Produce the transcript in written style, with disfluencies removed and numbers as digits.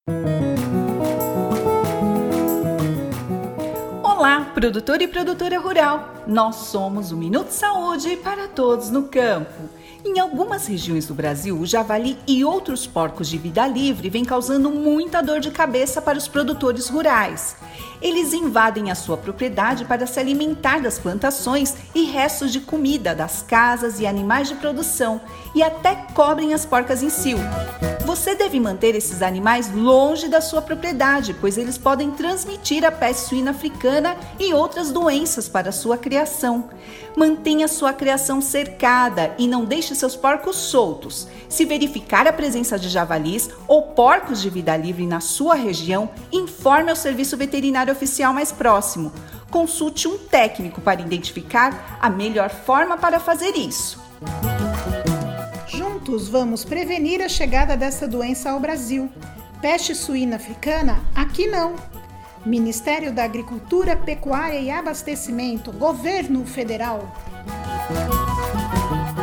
Olá, produtor e produtora rural! Nós somos o Minuto Saúde para todos no campo. Em algumas regiões do Brasil, o javali e outros porcos de vida livre vêm causando muita dor de cabeça para os produtores rurais. Eles invadem a sua propriedade para se alimentar das plantações e restos de comida das casas e animais de produção e até cobrem as porcas em cio. Você deve manter esses animais longe da sua propriedade, pois eles podem transmitir a peste suína africana e outras doenças para a sua criação. Mantenha sua criação cercada e não deixe seus porcos soltos. Se verificar a presença de javalis ou porcos de vida livre na sua região, informe ao serviço veterinário oficial mais próximo. Consulte um técnico para identificar a melhor forma para fazer isso. Juntos vamos prevenir a chegada dessa doença ao Brasil. Peste suína africana? Aqui não. Ministério da Agricultura, Pecuária e Abastecimento, Governo Federal.